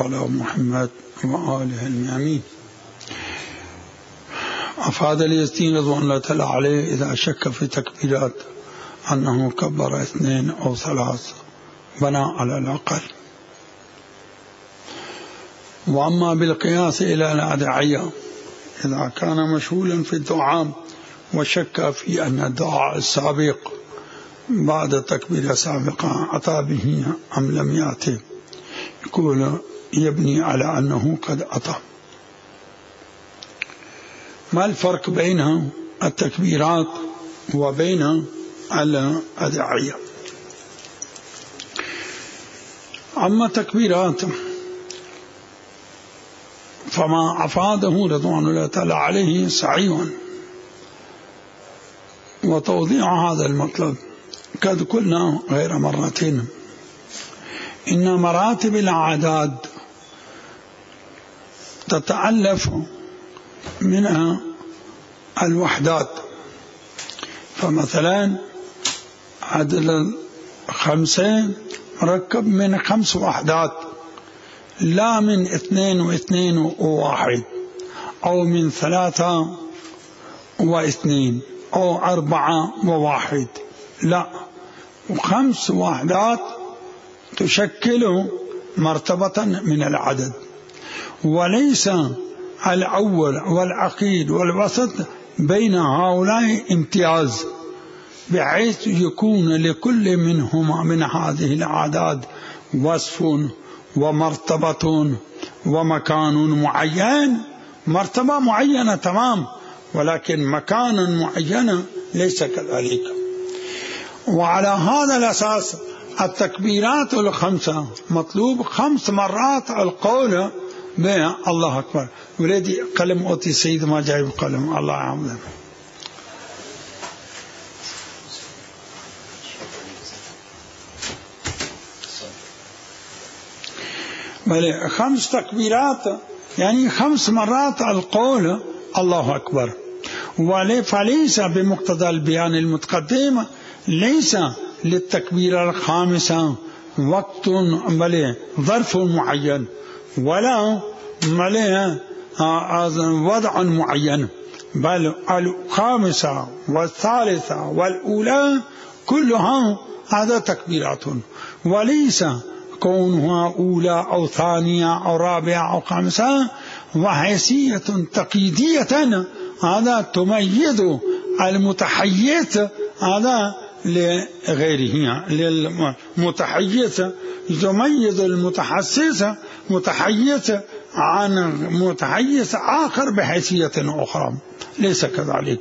على محمد وآله الميامين. أفاد اليزدي رضوان الله تعالى عليه إذا شك في تكبيرات أنه كبر 2 أو 3 بنى على الأقل. وأما بالقياس إلى الأدعية إذا كان مشغولا في الدعاء وشك في أن الدعاء السابق بعد التكبير السابقة أتى به أم لم يأتي، يقول يبني على أنه قد أتى. ما الفرق بين التكبيرات وبين الأدعية؟ أما التكبيرات فما أفاده رضوان الله تعالى عليه صحيح، وتوضيع هذا المطلب قد قلنا غير مرتين إن مراتب الأعداد تتألف منها الوحدات. فمثلا عدد 5 مركب من 5 وحدات، لا من 2 و2 و1 أو من 3 و2 أو 4 و1، لا، 5 وحدات تشكل مرتبة من العدد. وليس الأول والأخير والوسط بين هؤلاء امتياز، بحيث يكون لكل منهما من هذه الأعداد وصف ومرتبة ومكان معين. مرتبة معينة تمام، ولكن مكانا معينا ليس كذلك. وعلى هذا الأساس التكبيرات ال5 مطلوب 5 مرات القول به الله أكبر. ولدي قلم أوتي سيد ما جايب قلم، الله يعمله. بل 5 تكبيرات يعني 5 مرات القول الله أكبر. فليس بمقتضى البيان المتقدم ليس للتكبيرة ال5 وقت بل ظرف معين، ولا وضع معين، بل 5 و3 والأولى كلها هذا تكبيرات، وليس كونها أولى أو ثانية أو رابعة أو 5 وحيثية تقييدية هذا تميز المتحيز هذا لغيره. للمتحيز يميز المتحسس متحيز عن متحيز آخر بحيثية أخرى، ليس كذلك.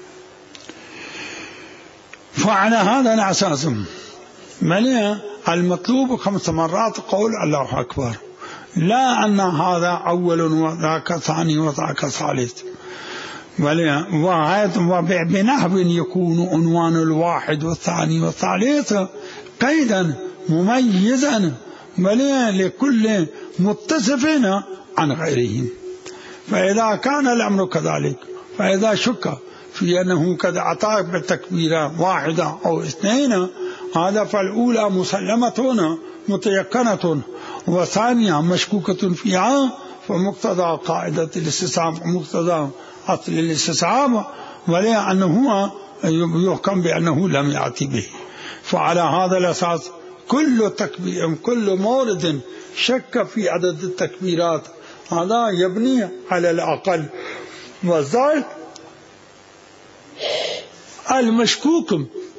فعلى هذا الأساس المطلوب 5 مرات قول الله أكبر، لا أن هذا أول وذاك ثاني وذاك ثالث، وبنحو يكون عنوان الواحد والثاني والثالث قيدا مميزا لكل متصف عن غيره. فإذا كان الأمر كذلك، فإذا شك في أنه قد أتى بالتكبيرة 1 أو 2 هذا فالأولى مسلمة متيقنة، وثانية مشكوكة فيها، فمقتضى قاعدة الاستصحاب ومقتضى أصل الاستصحاب ولأنه يحكم بأنه لم يأتي به. فعلى هذا الأساس كل مورد شك في عدد التكبيرات هذا يبني على الأقل، والزائد المشكوك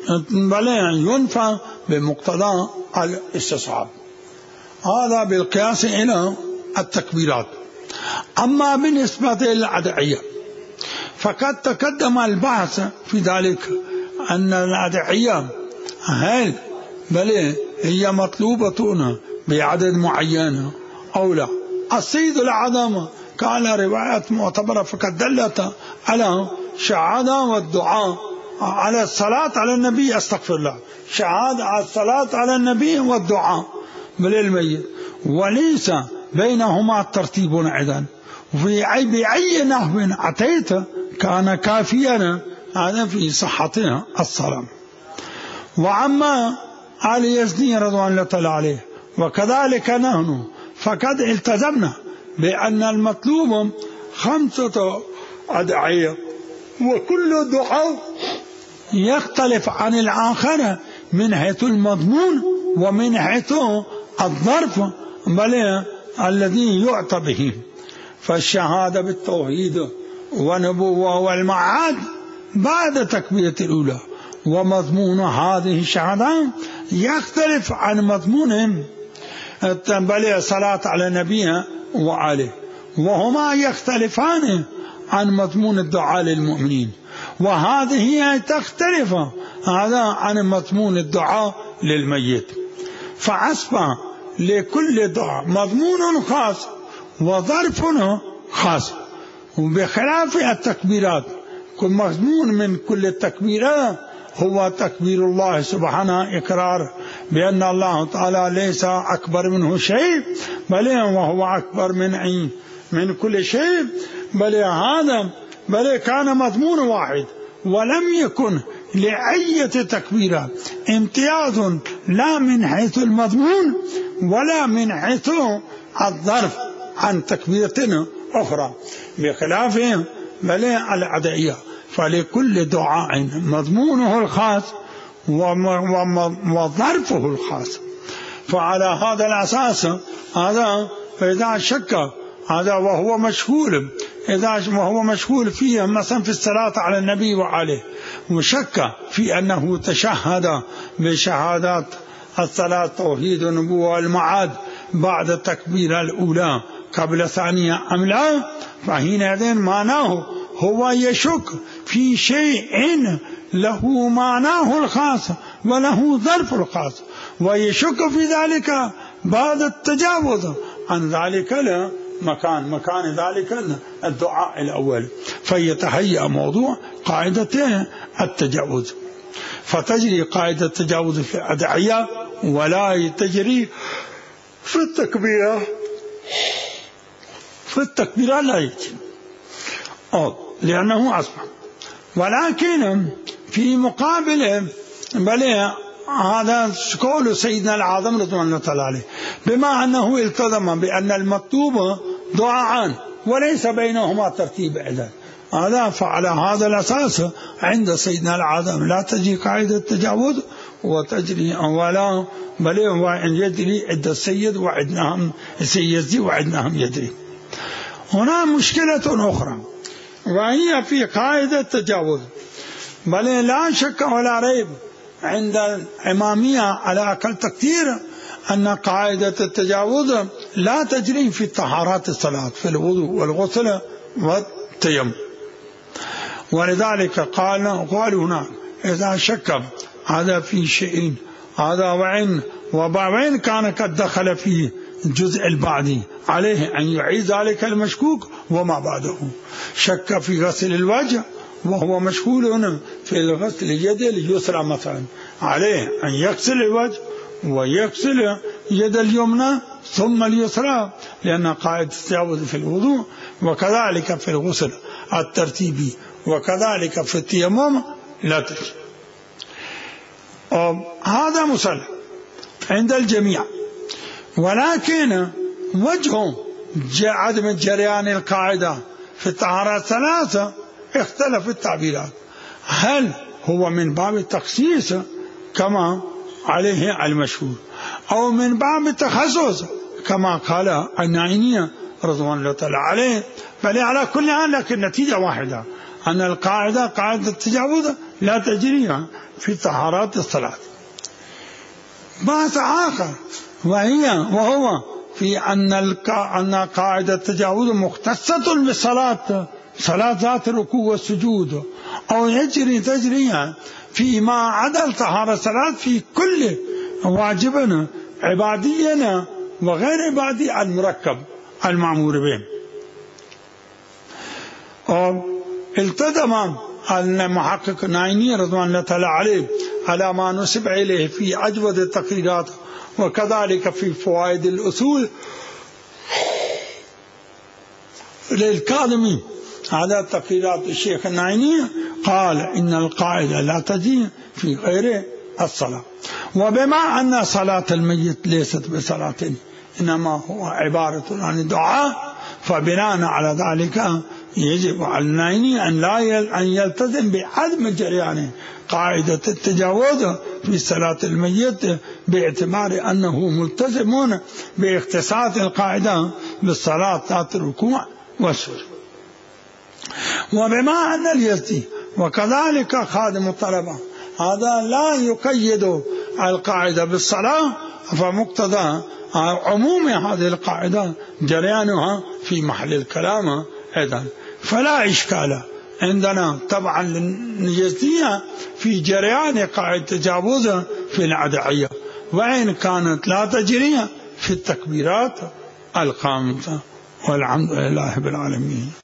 ينفع بمقتضى الاستصحاب. هذا بالقياس إلى التكبيرات. أما بالنسبة للأدعية فقد تقدم البحث في ذلك أن الأدعية هل هي مطلوبة بعدد معين أو لا. السيد الأعظم قال رواية معتبرة فقد دلت على شهادة والدعاء على الصلاة على النبي، استغفر الله، شهادة على الصلاة على النبي والدعاء بالميت، وليس بينهما ترتيب أيضا. بأي نحو أتيت كان كافيا هذا في صحتها الصلاة. وعما علي يزدي رضوان الله تعالى عليه وكذلك نحن فقد التزمنا بأن المطلوب 5 أدعية، وكل دعاء يختلف عن الآخر من حيث المضمون ومن حيث الظرف بل الذي يعطى به. فالشهادة بالتوحيد ونبوة والمعاد بعد تكبيرة الأولى، ومضمون هذه الشهادة يختلف عن مضمونهم بل صلاة على نبيها وعليه، وهما يختلفان عن مضمون الدعاء للمؤمنين، وهذه تختلف هذا عن مضمون الدعاء للميت. فأصبح لكل دعاء مضمون خاص وظرف خاص، وبخلاف التكبيرات كل مضمون من كل التكبيرات هو تكبير الله سبحانه، إقرار بأن الله تعالى ليس أكبر منه شيء بل وهو أكبر من كل شيء، بل كان مضمون واحد، ولم يكن لأية تكبيرات امتياز لا من حيث المضمون ولا من حيث الظرف عن تكبيرة أخرى، بخلاف بل الأدعية فلكل دعاء مضمونه الخاص وظرفه الخاص. فعلى هذا الأساس هذا فإذا شك هذا وهو مشغول فيه مثلا في الصلاة على النبي وعليه، وشك في أنه تشهد بشهادات الصلاة توحيد النبوة والمعاد بعد التكبيرة الأولى قبل ثانية أم لا، فحينئذ معناه هو يشك في شيء له معناه الخاص وله ظرف الخاص، ويشك في ذلك بعد التجاوز عن ذلك مكان ذلك الدعاء الأول، فيتهيأ موضوع قاعدة التجاوز، فتجري قاعدة التجاوز في الأدعية ولا تجري في التكبيرة. في التكبيرة لا يجري لأنه أصبح، ولكن في مقابله بل هذا قول سيدنا العظم رضوان الله تعالى عليه، بما أنه التزم بأن المطلوب دعاءان وليس بينهما ترتيب إعداد، هذا فعلى هذا الأساس عند سيدنا العظم لا تجري قاعدة التجاوز وتجري ولا بل وإن يجري عند السيد وعندهم السيد وعندهم يجري. هنا مشكلة أخرى وهي في قاعدة التجاوز، بل لا شك ولا ريب عند الإمامية على أقل تقدير أن قاعدة التجاوز لا تجري في طهارات الصلاة في الوضوء والغسل والتيمم، ولذلك قالوا هنا إذا شك هذا في شيء هذا وإن كان قد دخل في الجزء البعدي عليه أن يعيد ذلك المشكوك وما بعده. شك في غسل الوجه وهو مشغول في الغسل اليد اليسرى مثلا، عليه أن يغسل الوجه ويغسل يد اليمنى ثم اليسرى، لأن قاعدة التجاوز في الوضوء وكذلك في الغسل الترتيبي وكذلك في التيمم لا تجري. هذا مسلم عند الجميع، ولكن وجه عدم جريان القاعدة في الطهارات الثلاثة اختلف التعبيرات، هل هو من باب التخصيص كما عليه المشهور أو من باب التخصص كما قال النعيمية رضوان الله تعالى عليه، بل على كل حال لكن النتيجة واحدة أن القاعدة قاعدة التجاوز لا تجري في طهارات الصلاة. بحث آخر وهو في أن قاعدة التجاوز مختصة بالصلاة، صلاة ذات الركوع والسجود، أو تجري فيما عدا الطهارة الصلاة في كل واجب عبادي وغير عبادي المركب المأمور به. التزم المحقق النعيمي رضوان الله تعالى عليه على ما نسب إليه في أجود التقريرات وكذلك في فوائد الأصول للكاظمي على تقريرات الشيخ النعيمي، قال إن القاعدة لا تجري في غير الصلاة. وبما أن صلاة الميت ليست بصلاة إنما هو عبارة عن الدعاء، فبناء على ذلك يجب على النائين أن يلتزم بعدم جريان قاعدة التجاوز في صلاة الميت، باعتبار أنه ملتزم باختصاص القاعدة بالصلاة ذات الركوع والسجود. وبما أن اليزدي وكذلك خادم الطلبة هذا لا يقيد القاعدة بالصلاة، فمقتضى عموم هذه القاعدة جريانها في محل الكلام أيضا، فلا إشكال عندنا طبعا لليزدية في جريان قاعدة التجاوز في الأدعية، وإن كانت لا تجري في التكبيرات الخامسة. والحمد لله رب العالمين.